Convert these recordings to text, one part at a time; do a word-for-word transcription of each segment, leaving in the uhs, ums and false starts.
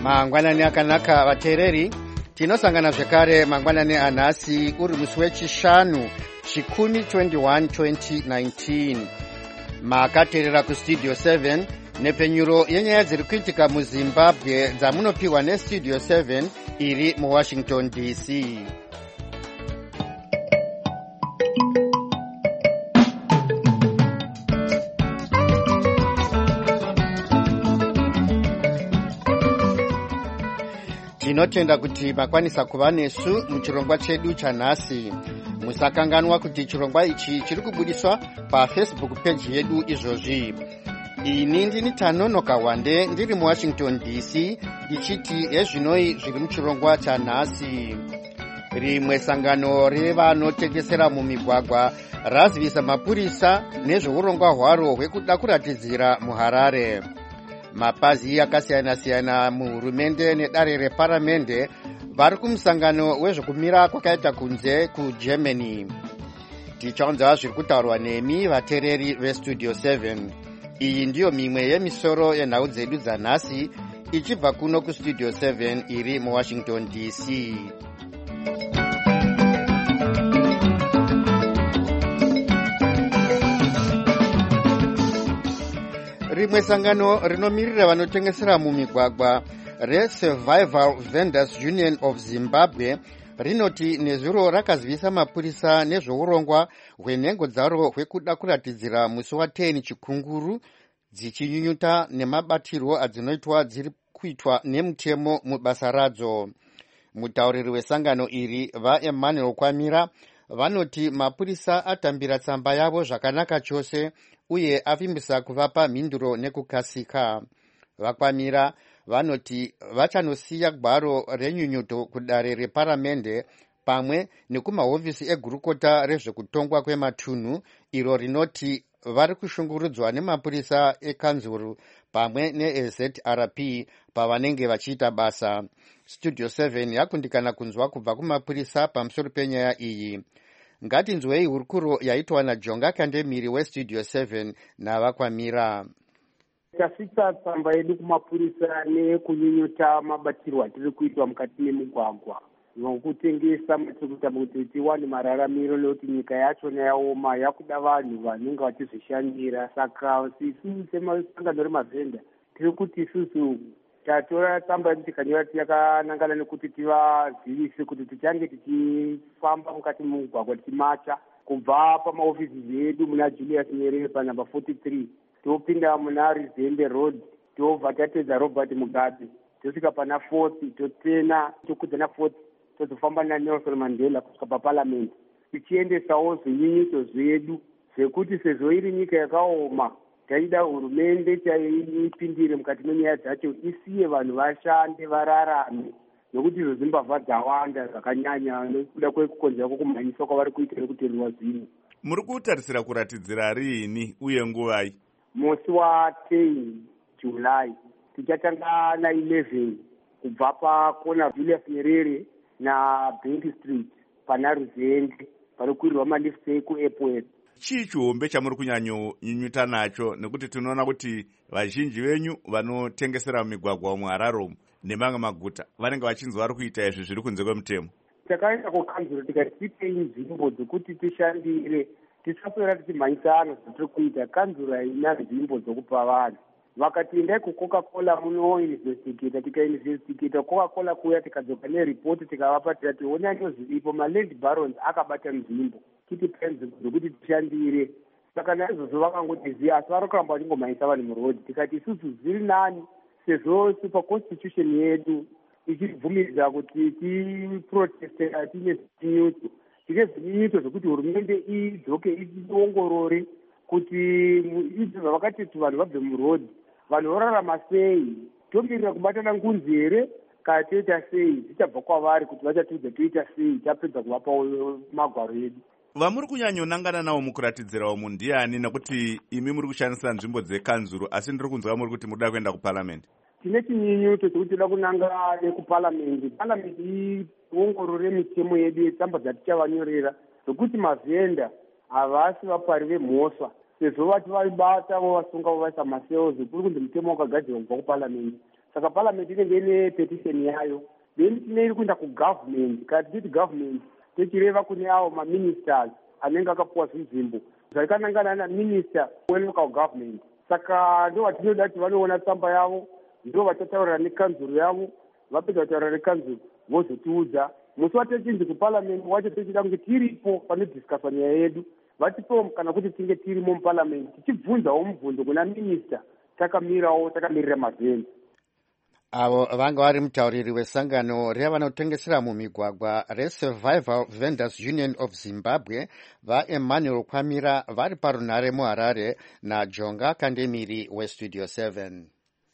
Mangwanani akanaka vateereri, tinosangana zvekare mangwanani anhasi uri musi wechishanu chikumi twenty-one twenty nineteen. Makateerera kustudio seven nepfenyuro yenyaya dziri kuitika muZimbabwe dzamunopiwa nestudio seven iri muWashington D C. Tinotenda kuti makwanisa kuva nesu muchirongwa chedu chanhasi. Musakanganwa kuti chirongwa ichi chiri kubudiswa paFacebook page yedu izvozvi. Ini ndini Tanonoka Wande ndiri muWashington D C ndichiti hezvinoi zviri muchirongwa chanhasi. Rimwe sangano revanotengesera mumigwagwa razivisa mapurisa nezveurongwa hwaro hwekuda kuratidzira muHarare. Mapazi akasiyana-siyana muhurumende nedare reparamende vari kumusangano wezvekumira kwakaita kunze kuGermany. Tichaunza zviri kutaurwa nemi vateereri vestudio seven. Iyi ndiyo mimwe yemisoro yenhau dzedu dzanhasi ichibva kuno kustudio seven iri muWashington D C. Rimwe sangano rinomirira vanotengesera mumigwagwa reSurvival Vendors Union of Zimbabwe rinoti nezuro rakazivisa mapurisa nezveurongwa hwenhengo dzaro hwekuda kuratidzira musi wa10 chikunguru dzichinyunyuta nemabatirwo adzinoitwa dziri kuitwa nemutemo mubasa radzo. Mutauriri wesangano iri vaEmmanuel Kwamira vanoti mapurisa atambira tsamba yavo zvakanaka chose uye avimbisa kuvapa mhinduro nekukasika. Vakwamira vanoti vachanosiya gwaro renyunyuto kudare reparamende pamwe nekumahofisi egurukota rezvekutongwa kwematunhu iro rinoti vari kushungurudzwa nemapurisa ekanzuru pamwe neZ R P pavanenge vachiita basa. Studio seven yakundikana kunzwa kubva kumapurisa pamusoro penyaya iyi. Ngatinzwei hurukuro yaitwa naJonga Kandemiri westudio seven navakwamira. Tasvitsa tsamba yedu kumapurisa nekunyunyuta mabatirwo atiri kuitwa mukati memigwagwa nokutengesa matikuta kuti tiwane mararamiro nekuti nyika yachona yaoma yakuda vanhu vanenge vachizvishandira. Saka isu semasangano remavhenda tiri kuti isusu tatora tsamba yedu tikanyora yakanangana nekuti tivazivise kuti tichange tichifamba mukati memugwagwa tichimacha kubva pamahofisi edu muna Julius Nyerere panumber forty-three topinda muna Rizembe Road tobva tatedza Robert Mugabe tosvika pana forty totena tokudza na forty tozofamba na Nelson Mandela kusvika paparliament tichiendesawo zvinyunyuto zvedu zvekuti sezvo iri nyika yakaoma taida hurumende chaipindire mukati menyaya dzacho isiye vanhu vashande vararame nokuti izvo zimbabva dzawanda zvakanyanya nekuda kwekukonzera kwokumhanyiswa kwavari kuita nekuteerwa zvinhu. Muri kutarisira kuratidzira riini uye nguvai? Musi wa10 July tichatanga na eleven kubva pakona Julius Nyerere na Bank Street pana Ruzende parikwirirwa malifts ekuairport. Chii chihombe chamuri kunyanyonyunyuta nacho nekuti tinoona kuti vazhinji venyu vanotengesera mumigwagwa muHarare nemamwe maguta vanenge vachinzi vari kuita izvi zviri kunze kwemutemo? Takaenda kukanzuro tikati tipei nzvimbo dzekuti tishandire tisapera tichimhanyisana zvatiri kuita. Kanzuro haina nzvimbo dzokupa vanhu. Vakati endai kuCoca-Cola munoinvestigata, tikainvestigata Coca-Cola kuya tikadzoka neripoti tikavapa tikati onai zviripo maland barons akabata nzvimbo titipei nzvimbo dzokuti tishandire. Saka naizvozvo vakangotiziva asi vari kuramba vachingomhanyisa vanhu murodhi. Tikati isusu zviri nani sezvo super constitution yedu ichibvumiridza kuti tiprotestera tine zvinyunyuto tine zvinyunyuto zvokuti hurumende idzoke iongorore kuti izvo vakati kuti vanhu vabve murodhi vanhu vorarama sei, tomirira kubatana ngunzi here kana toita sei, zvichabva kwavari kuti vachatiudza toita sei tapedza kuvapa magwaro edu. Vamuri kunyanyonangana navo mukuratidzirawo munhu ndiani nekuti imi muri kushandisa nzvimbo dzekanzuro asi ndiri kunzwa muri kuti muda kuenda kuparliament? Tine chinyunyuto chekuti toda kunanga nekuparliament. Parliament iongorore mitemo yedu yetsamba dzatichavanyorera zvokuti mavhenda havasi vapari vemhosva sezvo vati vaibata vovasunga vovaisa maseuzi kuri kunzi mutemo wakagadzirwa kubva kuparliament. saka parliament inenge ine petition yayo, then tine kuenda kugovernment. Kana tichiti government tichireva kune avo maministers anenge akapuwa zvinzvimbo zvaikanangana naminister welocal government. Saka ndo vatinoda kuti vanoona tsamba yavo, ndo vachataurira nekanzuro yavo, vapedza kutaurira nekanzuro vozotiudza. Musi watichinzi kuparliament wacho tichida kunge tiripo panodhiskaswa nyaya yedu, vatipewo kana kuti tinge tirimo muparliament tichibvunzawo mubvunzo kuna minister takamirawo takamirira mavhenzi. Avo vanga vari mutauriri wesangano revanotengesera mumigwagwa reSurvival Vendors Union of Zimbabwe vaEmmanuel Kwamira vari parunhare muHarare naJonga Kandemiri weStudio seven.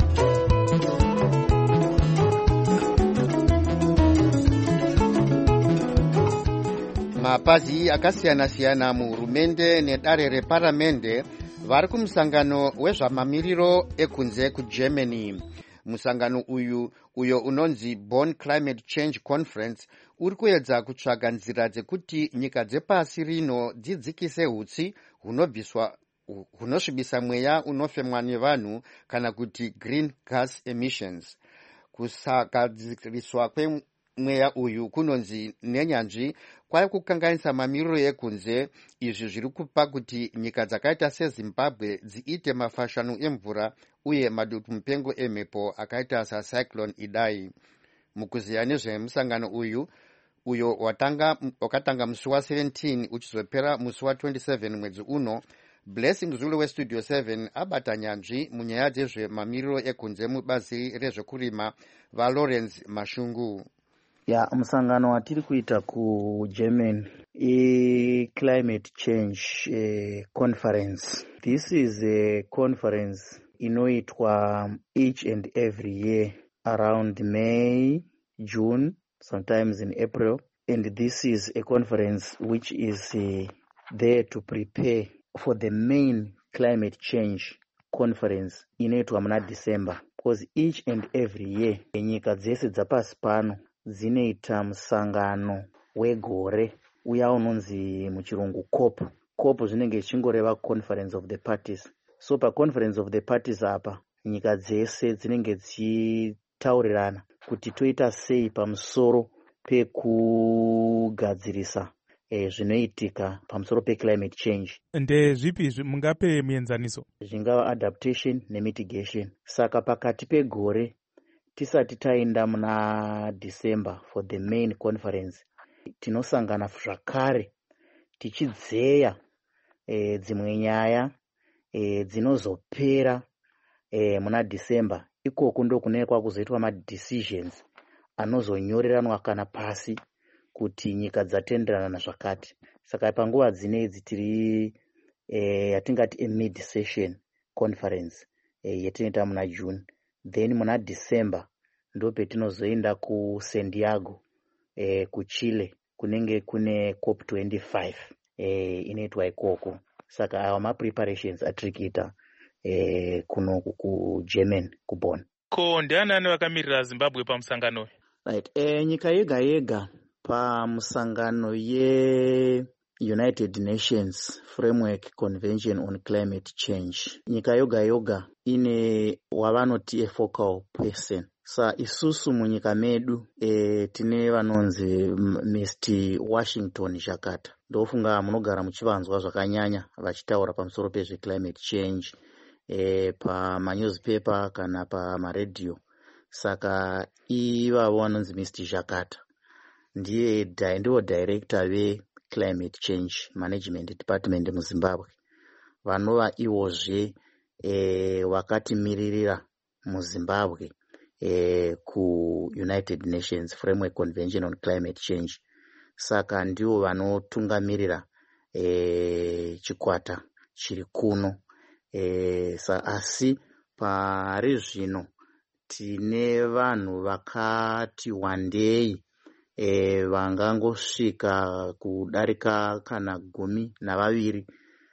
Mapazi akasiyana-siyana muhurumende nedare reparamende vari kumusangano wezvamamiriro ekunze kuGermany. Musangano uyu uyo unonzi Bonn Climate Change Conference uri kuedza kutsvaga nzira dzekuti nyika dzepasi rino dzidzikise hutsi hunobviswa hunosvibisa mweya unofemwa nevanhu kana kuti green gas emissions. Kusagadziriswa kwemweya uyu kunonzi nenyanzvi kwai kukanganisa mamiriro ekunze. Izvi zviri kupa kuti nyika dzakaita seZimbabwe dziite mafashanu emvura uye madutu mupengo emhepo akaita sacyclone Idai. Mukuziya nezvemusangano uyu uyo watanga wakatanga musi wa seventeen uchizopera musi wa twenty-seven mwedzi uno, Blessing Zulu weStudio seven abata nyanzvi munyaya dzezvemamiriro ekunze mubazi rezvekurima vaLawrence Mashungu. Ya musangano watiri kuita kuGermany i-Climate Change uh, Conference. This is a conference inoitwa each and every year around May, June, sometimes in April. And this is a conference which is uh, there to prepare for the main climate change conference inoitwa muna December. Because each and every year nyika dzese dzapasi pano dzinoita musangano wegore uya unonzi muchirungu COP. COP zvinenge zvichingoreva Conference of the Parties. So pa Conference of the Parties apa nyika dzese dzinenge dzichitaurirana kuti toita sei pamusoro pekugadzirisa eh, zvinoitika pamusoro peclimate change. Nde zvipi mungape muenzaniso? Zvingava adaptation nemitigation. Saka pakati pegore tisati taenda muna December for the main conference, tinosangana zvakare tichidzeya e, dzimwe nyaya e, dzinozopera e, muna December. Ikoko ndo kunekwa kuzoitwa madecisions anozonyoreranwa kana pasi kuti nyika dzatenderana nazvakati. Saka panguva dzinedzi tiri e, yatingati mid session conference e, yetinoita muna June. Then muna December ndo petinozoenda ku San Diego eh, ku Chile kunenge kune COP twenty-five eh, inoitwa ikoko. Saka awa ma preparations atrikita eh, kuno ku German ku Bonn. Ko ndiani ani vakamirira Zimbabwe pamusangano? Right. Eh, nyika yega yega pamusangano ye United Nations Framework Convention on Climate Change, nyika yoga yoga ine wavanoti a focal person. Sa isusu munyika medu e, tine vanonzi Mister Washington Jakarta. Ndofunga munogara muchivanzwa zvakanyanya vachitaura pamusoro pezve climate change e, pa newspaper kana pa radio. Saka ivavo vanonzi Mister Jakarta ndiye ndiwo director ve Climate Change Management Department muZimbabwe. Vanova iwozve e, wakatimiririra muZimbabwe e, ku United Nations Framework Convention on Climate Change. Saka ndiwo vanotungamirira e, chikwata chiri kuno. E, sa asi pari zvino tine vanhu vakati wandei e, vangangosvika kudarika kana gumi navaviri.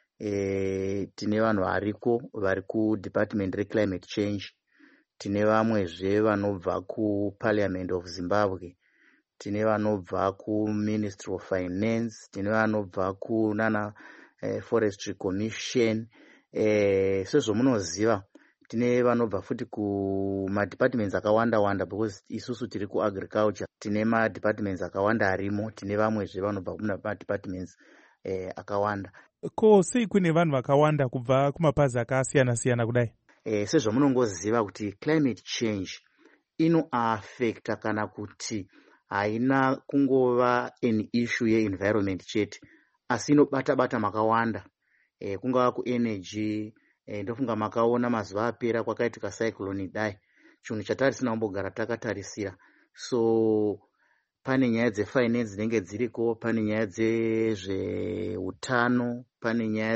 E, tine vanhu variko vari ku Department re Climate Change. Tine vamwezve vanobva ku Parliament of Zimbabwe. Tine vanobva ku Ministry of Finance. Tine vanobva ku nana eh, Forestry Commission. Eh, sezvo munoziva tine vanobva futi kumadepartments akawanda wanda, because isusu tiri kuagriculture, tine madepartments akawanda arimo, tine vamwezve vanobva kumadepartments eh, akawanda. Ko sei kune vanhu vakawanda kubva kumapazi akasiyana siyana kudai? Eh, sezvamunongoziva kuti climate change inoaffecta kana kuti haina kungova an issue ye-environment chete, asi inobata bata makawanda, eh, kungava kuenergy. Eh, ndofunga makaona mazuva apera kwakaitika cyclone dai, chinhu chatarisina kumbogara takatarisira. So pane nyaya dzefinance dzinenge dziriko, pane nyaya dzezveutano, pane nyaya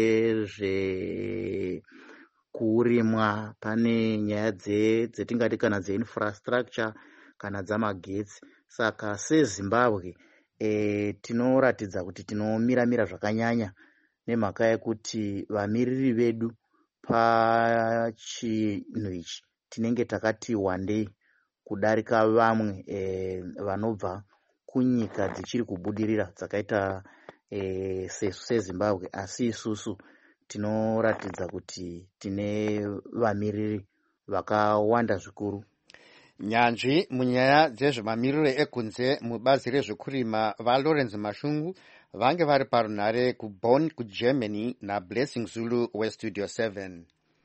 dzezvekurimwa, pane nyaya dzetingati kana dzeinfrastructure kana dzamagetsi. Saka seZimbabwe e, tinoratidza kuti tinomiramira zvakanyanya nemhaka yekuti vamiriri vedu pachinhu ichi tinenge takati wandei kudarika vamwe e, vanobva kunyika dzichiri kubudirira dzakaita e, sesu seZimbabwe, asi isusu tinoratidza kuti tine vamiriri vakawanda zvikuru. Nyanzvi munyaya dzezvemamiriro ekunze mubazi rezvekurima vaLawrence Mashungu vange vari parunhare kuBonn kuGermany naBlessing Zulu weStudio seven.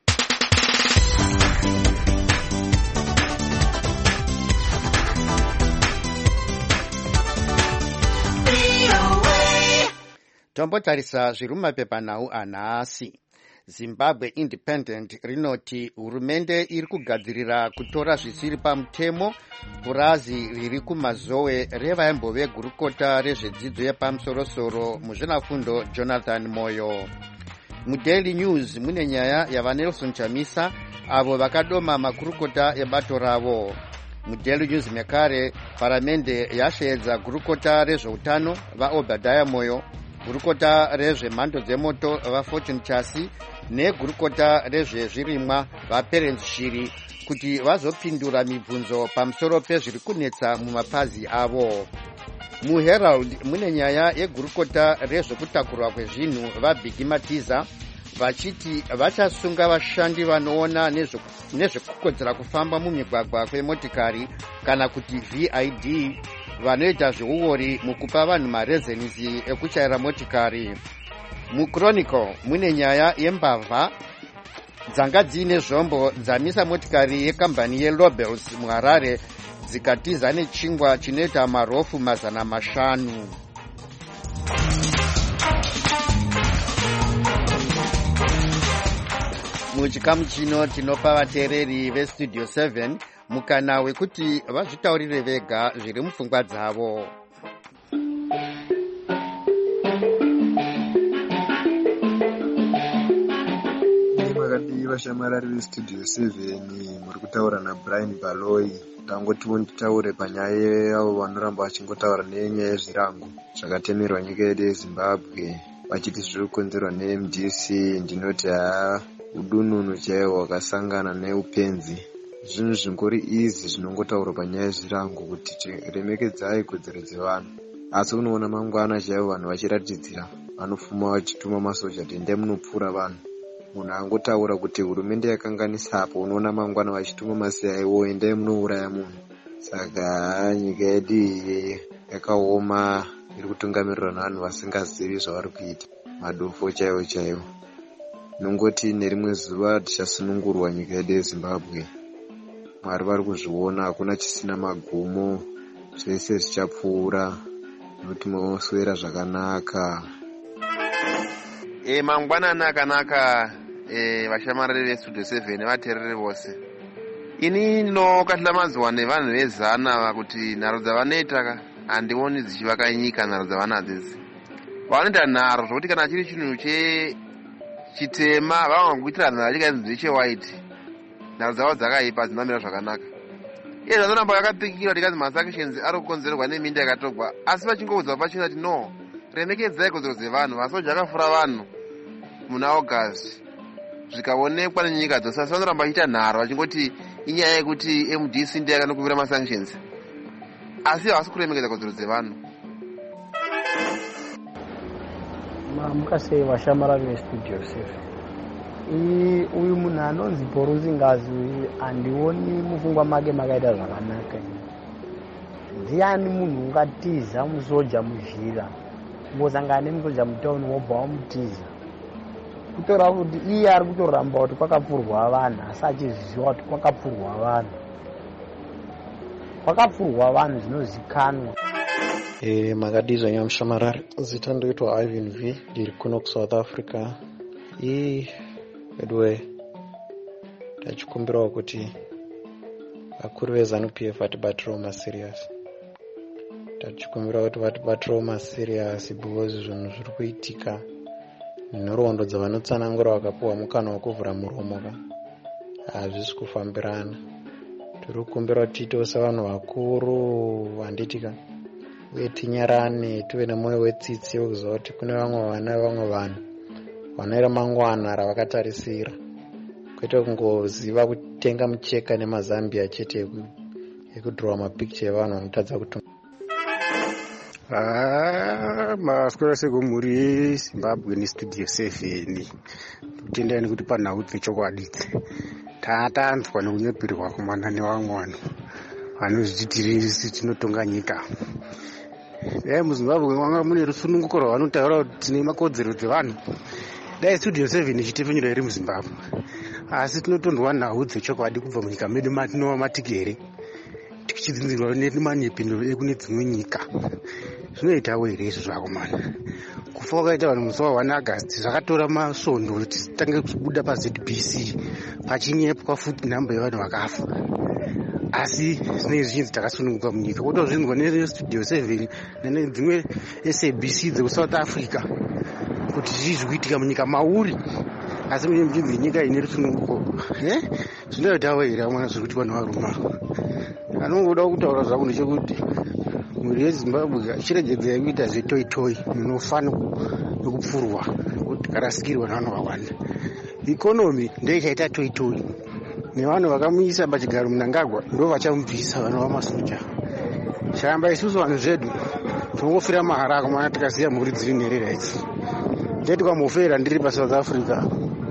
Tombotarisa zviri mumapepanhau anhasi. Zimbabwe Independent rinoti hurumende iri kugadzirira kutora zvisiri pamutemo purazi riri kumazowe revaimbove gurukota rezvedzidzo yepamusorosoro muzvinafundo Jonathan Moyo. MuDaily News mune nyaya yavaNelson Chamisa avo vakadoma makurukota ebato ravo. MuDaily News mekare paramende yashaedza gurukota rezveutano vaObadiah Moyo, gurukota rezvemhando dzemoto vaFortune Chasi negurukota rezvezvirimwa vaPerence Shiri kuti vazopindura mibvunzo pamusoro pezviri kunetsa mumapazi avo. MuHerald mune nyaya yegurukota rezvekutakurwa kwezvinhu vaBiggy Matiza vachiti vachasunga vashandi vanoona nezvekukodzera kufamba mumigwagwa kwemotikari kana kuti V I D vanoita zveuori mukupa vanhu marezenisi ekuchaira motikari. MuChronicle mune nyaya yembavha dzanga dziine zvombo dzamisa motikari yekambani yeLobels muHarare dzikatiza nechingwa chinoita marofu mazana mashanu. Muchikamu chino tinopa vateereri veStudio seven mukana wekuti vazvitaurire vega zviri mupfungwa dzavo. Makadii vashamarari veStudio seven, muri kutaura naBrian Baloyi. Tangoti nditaure panyaya yavo vanoramba vachingotaura nenyaya yezvirango zvakatemerwa nyika yedu yeZimbabwe vachiti zviri kukonzerwa neM D C. Ndinoti haa, udununu chaiwo wakasangana neupenzi. Zvinhu zvingori izi zvinongotaurwa panyaya yezvirango kuti remekedzai kodzero dzevanhu, asi unoona mangwana chaiwo vanhu vachiratidzira vanofuma vachituma masoja tende munopfuura vanhu. Munhu angotaura kuti hurumende yakanganisapo, unoona mangwana vachituma masiyaiwo endai munouraya munhu. Saka nyika yedu iyi yakaoma, iri kutungamirirwa navanhu vasingazivi zvavari kuita, madofo chaiwo chaiwo. Nongoti nerimwe zuva tichasunungurwa nyika yedu yeZimbabwe. Mwari vari kuzviona, hakuna chisina magumo, zvese zvichapfuura nokuti moswera zvakanaka. E, mangwanani akanaka e, vashamarari veStudio seven vateereri vose. Ini ndinokatlamanzwa nevanhu vezana kuti nharo dzavanoita handioni dzichivaka nyika nharo dzavanadzo idzi. Vanoita nharo zvokuti kana chiri chinhu chitema vavangokuitira nharo chikainzi ndechewaiti, nharo dzavo dzakaipa dzinamira zvakanaka. Iye zvazoramba yakapikira tikazi masanctions ari kukonzerwa neminda yakatogwa, asi vachingoudzwa pachina kuti no, remekedzai kodzero dzevanhu. Masoja akafura vanhu muna August zvikaonekwa nenyika dzose, asi vanoramba vachiita nharo vachingoti inyaya yekuti M D C ndiye akanokuvira masanctions, asi havasi kuremekedza kodzero dzevanhu. Mukasei vashamarari veStudio seven. uyu munhu anonzi Borusi Ngazi uyu handioni mufungwa make makaita zvakanaka. Ndiani munhu ungatiza musoja muzhira mbosangana nemusoja mutauni wobva wamutiza kutora kuti iye ari kutoramba kuti kwakapfurwa vanhu asi achizviziva kuti kwakapfurwa vanhu kwakapfurwa vanhu zvinozikanwa. E, makadizwa nyamushamarari zita ndoitwa Ivan V ndiri kuno kuSouth Africa. I edwe tachikumbirawo kuti vakuru vezanu P F vatibatirawo maserious tachikumbirawo kuti vatibatirawo maserious because zvinhu zviri kuitika nhoroondo dzavanotsanangura vakapiwa mukana wekuvhura muromo ka hazvisi kufambirana. Tiri kukumbira kuti tiitewo sevanhu vakuru vanditika uye tinyarane tive nemwoyo wetsitsi wekuziva kuti kune vamwe vana vamwe vanhu vane ramangwana ravakatarisira kwete kungoziva kutenga mucheka nemazambia chete ekudhirowa mapicture evanhu vanotadza kutunga. Ah, maswera sego muri yeZimbabwe nestudio seven kutendai nekuti panhau dzechokwadi tatanzwa nekunyeperwa kumanani vamwe vanhu vanozvititiri tinotonga nyika. Dai muZimbabwe mwanga mune rusununguko rwavanotaura kuti tine makodzero dzevanhu, dai studio seven ichitepfenyura iri muZimbabwe, asi tinotondwa nhau dzechokwadi kubva munyika medu matinova matigere tichidzinzirwa nemanyepinduro ekune dzimwe nyika. Zvinoitawo here izvo zvakomana kufa kwakaita vanhu musi wa one August zvakatora masvondo kuti titange kubuda paZ B C pachinyepwa futi nhamba yevanhu vakafa, asi zvinenge zvichinzi takasununguka munyika. Kutozvinzwa nestudio seven nedzimwe S A B C dzekuSouth Africa kuti zvii zviri kuitika munyika mauri, asi mune muchinzi nyika ine rusununguko. Zvinoitawo here amwana zviri kuti vanhu varuma anongoda kutaura zvako ndechekuti mwiri yeZimbabwe ichiregedzera kuita zvetoitoi munofa nekupfurwa kuti karasikirwa nevanhu vakawanda. Ikonomi ndiyo ichaita toitoi nevanhu vakamuisa pachigaro Mnangagwa ndo vachamubvisa vanhu vamasoja. Chiramba isusu vanhu zvedu tinongofira mahara akomana tikaziya mhuri dziri nherera idzi. Ndeti kwamufera ndiri paSouth Africa.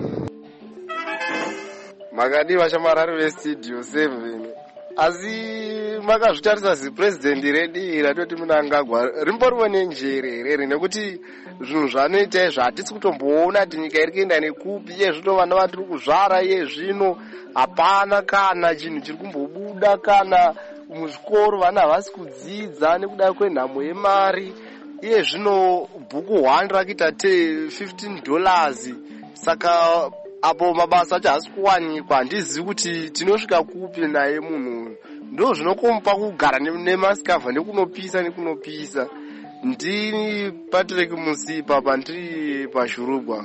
Makadiwa shamarari vestudio seven asi makazvitarisa zipresident redi ratoti Mnangagwa rimboriwo nenjere here nekuti zvinhu zvanoita izvo hatisi kutomboona kuti nyika iri kuenda nekupi. Iye zvino vana vatiri kuzvara iye zvino hapana kana chinhu chiri kumbobuda kana muzvikoro vana havasi kudzidza nekuda kwenhamo yemari. Iye zvino bhuku one rakuita te fifteen dollars, saka apo mabasa acho hasi kuwanikwa. Handizivi kuti tinosvika kupi naye munhu. Ndo zvinokomupa kugara nemasikavha nekunopisa nekunopisa. Ndini Patrick Musipa pandiri paShurugwa.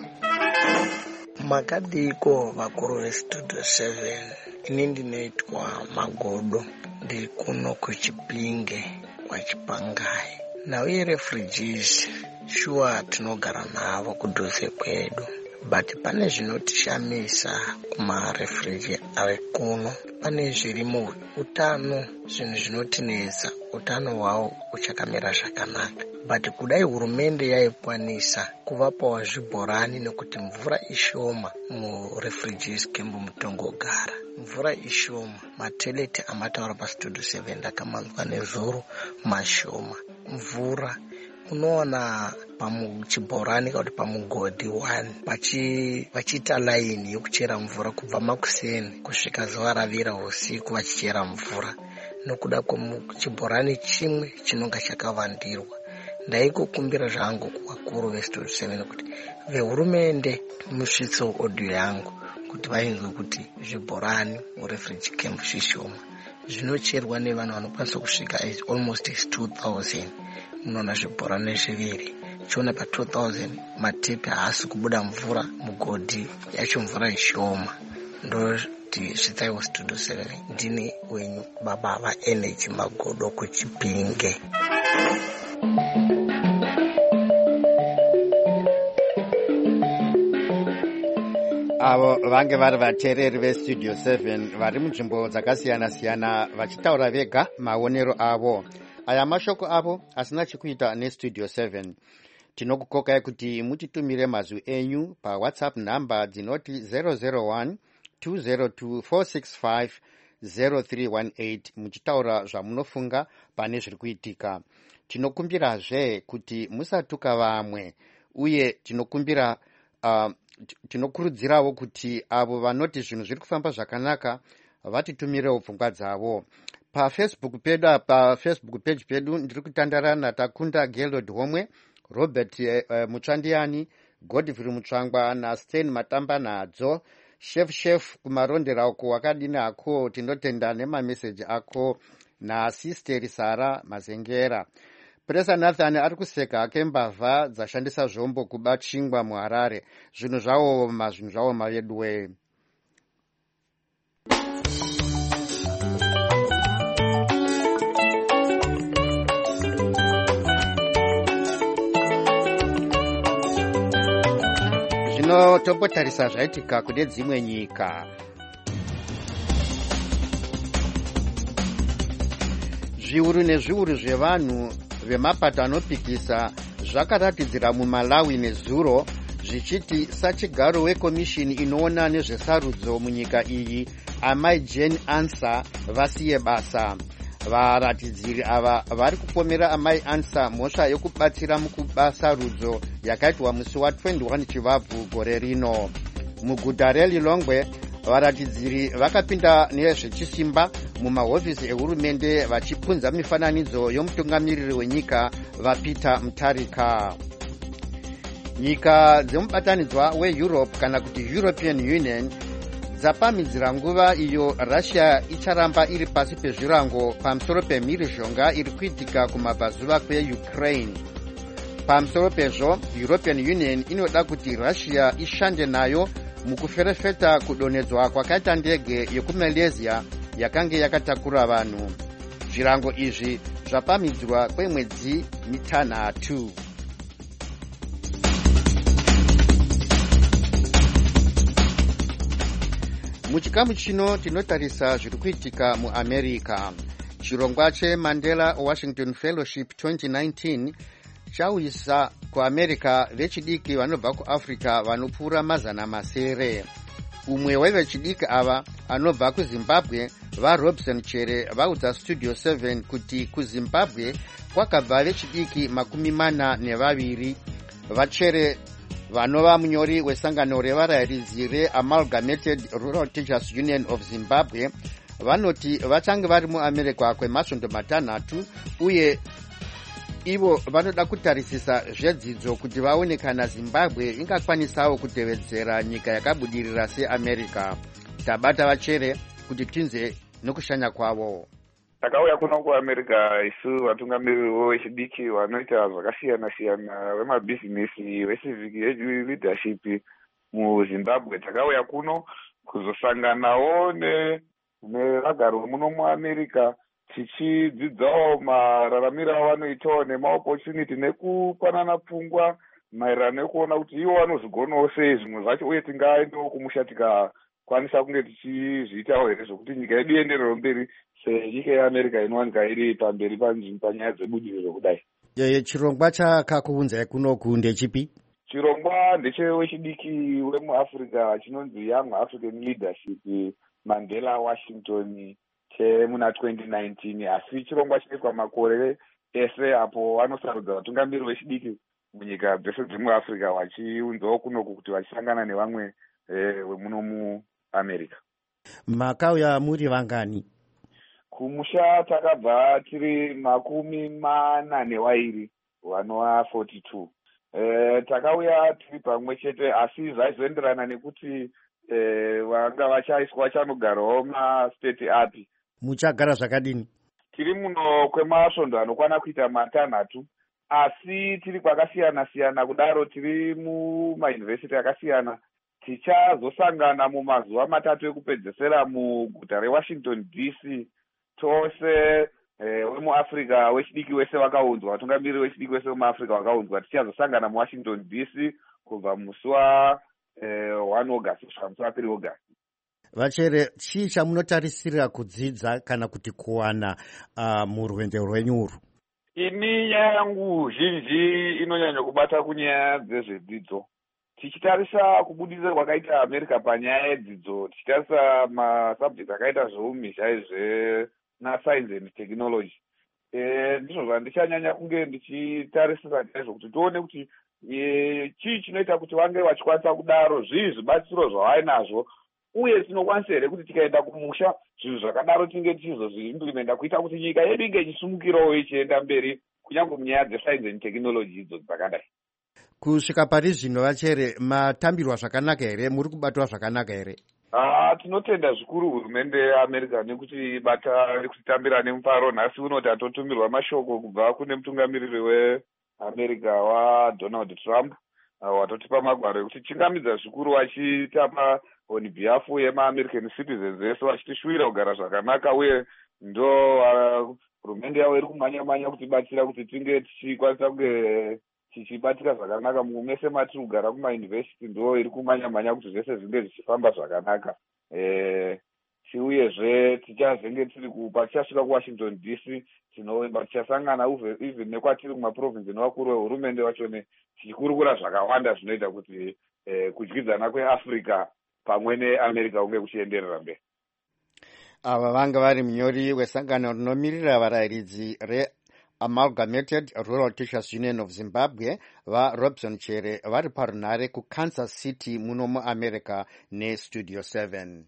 Makadiko vakuru vestudio seven. Ini ndinoitwa Magodo, ndiri kuno kuChipinge kwaChipangai. Nauye refugees shuwa tinogara navo kudhuze kwedu, but pane zvinotishamisa kumarefugee ari kuno. Pane zvirimo utano, zvinhu zvinotinetsa, utano hwavo uchakamira zvakanaka. But kudai hurumende yaikwanisa kuvapawo zvibhorani nekuti mvura ishoma murefugees camp mutongogara. Mvura ishoma, mateleti amataura pastudio seven ndakamanzwa nezuro mashoma. Mvura unoona pamuchibhorani kana kuti pamugodhi one vachi vachiita laini yokuchera mvura kubva makuseni kusvika zuva ravira usiku vachichera mvura nokuda kwemuchibhorani chimwe chinonga chakavandirwa. Ndaikukumbira zvangu kuvakuru vestudio seven kuti vehurumende musvitsewo audio yangu kuti vainzwe kuti zvibhorani murefugee camp zvishoma. Zvinocherwa nevanhu vanokwanisa kusvika almost two thousand. Munoona zvibhorani zviviri. Chiona pa two thousand matepi haasi kubuda mvura mugodhi yacho mvura ishoma. Ndo zvitsaiwo studio seven. Ndini wenyu baba va Energy Magodo kuChipinge. avo vange vari vateereri vestudio seven vari munzvimbo dzakasiyana-siyana vachitaura vega maonero avo. Aya mashoko avo asina chekuita nestudio seven. Tinokukokai kuti mutitumire mazwi enyu pa WhatsApp number dzinoti zero zero one two zero two four six five zero three one eight muchitaura zvamunofunga pane zviri kuitika. Tinokumbirazve kuti musatuka vamwe uye tinokumbira uh, tinokurudzirawo kuti avo vanoti zvinhu zviri kufamba zvakanaka vatitumirewo pfungwa dzavo. Pa Facebook pedu pa Facebook page pedu ndiri kutandarana Takunda Gelod Homwe, Robert uh, Mutsvandiani, Godfrey Mutsvangwa na Sten Matamba nadzo, Chef Chef kumarondera uko wakadini ako tinotenda nemameseji ako na Sister Sara Mazengera. Presa Nathan ari kuseka ake mbavha dzashandisa zvombo kuba chingwa muHarare. Zvinhu zvawo mazvinhu zvawo mavedwe. Zvino tombotarisa zvaitika kune dzimwe nyika. Zviuru nezviuru zvevanhu vemapato anopikisa zvakaratidzira muMalawi nezuro zvichiti sachigaro wekomishini inoona nezvesarudzo munyika iyi amai Jane Ansah vasiye basa. Varatidziri ava vari kupomera amai Ansah mhosva yokubatsira mukubasa rudzo yakaitwa musi wa twenty-one Chivabvu gore rino. Muguta reLilongwe varatidziri vakapinda nezvechisimba mumahofisi ehurumende vachipunza mifananidzo yomutungamiriri wenyika vaPeter Mutharika. Nyika dzemubatanidzwa weEurope kana kuti European Union dzapamidzira nguva iyo Russia icharamba iri pasi pezvirango pamusoro pemhirizhonga iri kuitika kumabvazuva kweUkraine. Pamusoro pezvo, European Union inoda kuti Russia ishande nayo mukuferefeta kudonedzwa kwakaita ndege yekuMalaysia yakange yakatakura vanhu. Zvirango izvi zvapamidzwa kwemwedzi mitanhatu. Muchikamu chino tinotarisa zviri kuitika muAmerica. Chirongwa cheMandela Washington Fellowship twenty nineteen chauyisa kuAmerica vechidiki vanobva kuAfrica vanopfuura mazana masere. Umwe wevechidiki ava anobva kuZimbabwe vaRobson Chere vaudza Studio seven kuti kuZimbabwe kwakabva vechidiki makumi mana nevaviri. Vachere vanova munyori wesangano revarayiridzi reAmalgamated Rural Teachers Union of Zimbabwe vanoti vachange vari muAmerica kwemasvondo matanhatu uye ivo vanoda kutarisisa zvedzidzo kuti vaone kana Zimbabwe ingakwanisawo kutevedzera nyika yakabudirira seAmerica. Tabata Vachere kuti tinze nokushanya kwavo. Takauya kuno kuAmerica isu vatungamiriri vechidiki vanoita zvakasiyana siyana vemabhizinesi vecivic leadership muZimbabwe. Takauya kuno kuzosanganawo nevagari muno muAmerica tichidzidzawo mararamiro avanoitawo nemaopportunity nekupanana pfungwa maererano nekuona kuti ivo vanozvigonawo sei zvimwe zvacho uye tingaendawo kumusha tikakwanisa kunge tichizviitawo here zvokuti nyika yedu ienderero mberi senyika yeAmerica inowanika iri pamberi panyaya dzebudiriro kudai. Yeye chirongwa chakakuunzai kunoku ndechipi? Chirongwa ndechewechidiki wemuAfrica chinonzi Young African Leadership Mandela Washington chemuna twenty nineteen, asi chirongwa chinoitwa makore ese apo vanosarudza vatungamiriri vechidiki munyika dzese dzemuAfrica vachiunzawo kunoku kuti vachisangana nevamwe vemuno muAmerica. Makauya muri vangani? Kumusha takabva tiri makumi mana nevairi vanova forty-two. E, takauya tiri pamwe chete asi zvaizoenderana nekuti e, vanga vachaiswa vachanogarawo mastate api. Muchagara zvakadini? Tiri muno kwemasvondo anokwana kuita matanhatu asi tiri kwakasiyana siyana kudaro tiri mumayunivhesiti akasiyana. Tichazosangana mumazuva matatu ekupedzesera muguta reWashington D C. Tose wemuAfrica wechidiki wese vakaunzwa, vatungamiriri wechidiki wese wemuAfrica vakaunzwa. Tichazosangana muWashington D C kubva musi wa one August kusvika musi wa three August. Vachere, chii chamunotarisira kudzidza kana kuti kuwana uh, murwendo rwenyu urwu? ini nyaya yangu zhinji inonyanya kubata kunyaya dzezvedzidzo. Tichitarisa kubudisa kwakaita America panyaya yedzidzo, tichitarisa masubject akaita zveumhizha izve nascience and technology. Eh, ndizvo zvandichanyanya kunge ndichitarisisa chaizvo kuti tione kuti chii chinoita kuti vange vachikwanisa kudaro, zvii zvibatsiro zvavainazvo, uye tinokwanisa here kuti tikaenda kumusha zvinhu zvakadaro tinge tichizozviimplementa kuita kuti nyika yedu inge ichisumukirawo ichienda mberi kunyange munyaya dzescience and technology idzo dzakadai. Kusvika pari zvino vachere matambirwa zvakanaka here, muri kubatwa zvakanaka here? Ah, tinotenda zvikuru hurumende yeAmerica nekuti bata rekutambira nemufaro. Nhasi uno tatotumirwa mashoko kubva kune mutungamiriri weAmerica waDonald Trump, watotipa magwaro ekuti chingamidza zvikuru vachitapa on behalf yemaamerican citizens vese vachitishuvira kugara zvakanaka, uye ndo hurumende yavo iri kumhanya-manya kutibatsira kuti tinge tichikwanisa kunge tichibatika zvakanaka mumese matiri kugara kumayunivhesiti, ndo iri kumhanya-manya kuti zvese zvinge zvichifamba zvakanaka. Eh, uyezve tichazenge tiri kupa tichasvika kuwashington D C tinovimba tichasangana even nekwatiri kumaprovinsi nevakuru vehurumende vachone tichikurukura zvakawanda zvinoita kuti eh, kudyidzana kweAfrica pamwe neAmerica kunge kuchienderera mberi. Ava vanga vari munyori wesangano rinomirira varayiridzi reAmalgamated Rural Teachers Union of Zimbabwe vaRobson Chere vari parunhare kuKansas City muno muAmerica neStudio seven.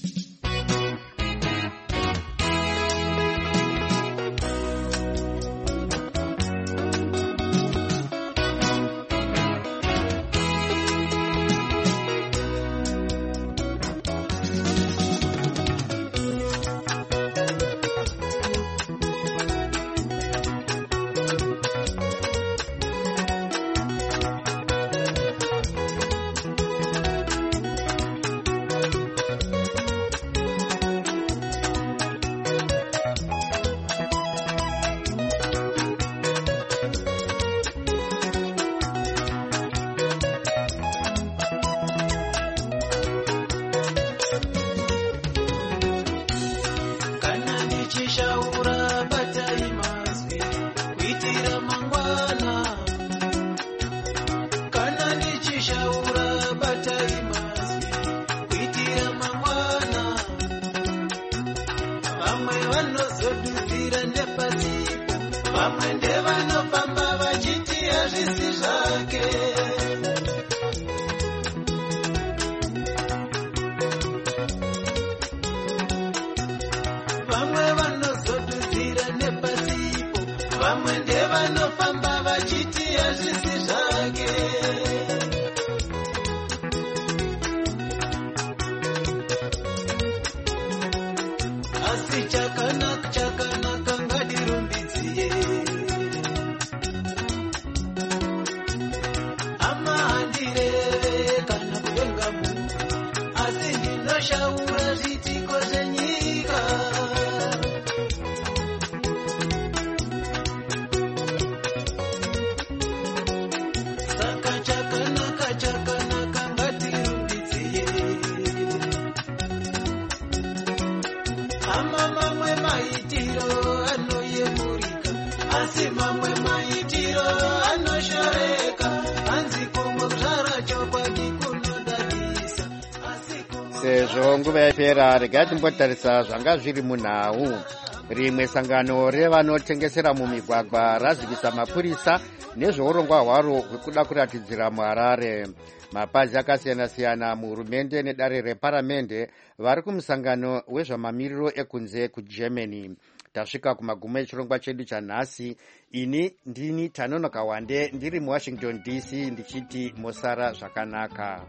Sezvo nguva yapera, regai timbotarisa zvanga zviri munhau. Rimwe sangano revanotengesera mumigwagwa razivisa mapurisa nezveurongwa hwaro hwekuda kuratidzira muHarare. Mapazi akasiyana-siyana muhurumende nedare reparamende vari kumusangano wezvamamiriro ekunze kuGermany. Tasvika kumagumo echirongwa chedu chanhasi. Ini ndini Tanonoka Wande ndiri muWashington D C ndichiti mosara zvakanaka.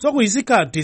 sokuyisikhathi